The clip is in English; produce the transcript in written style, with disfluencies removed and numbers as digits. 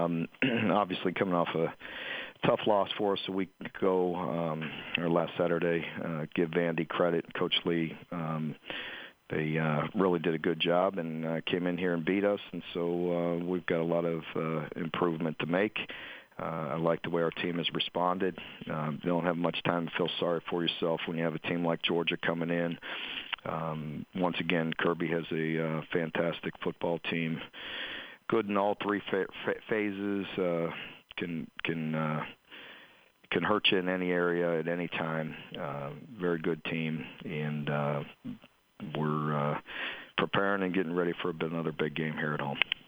Obviously coming off a tough loss for us a week ago, or last Saturday. Give Vandy credit, Coach Lee. They really did a good job and came in here and beat us, and so we've got a lot of improvement to make. I like the way our team has responded. You don't have much time to feel sorry for yourself when you have a team like Georgia coming in. Once again, Kirby has a fantastic football team. Good in all three phases. Can hurt you in any area at any time. Very good team, and we're preparing and getting ready for another big game here at home.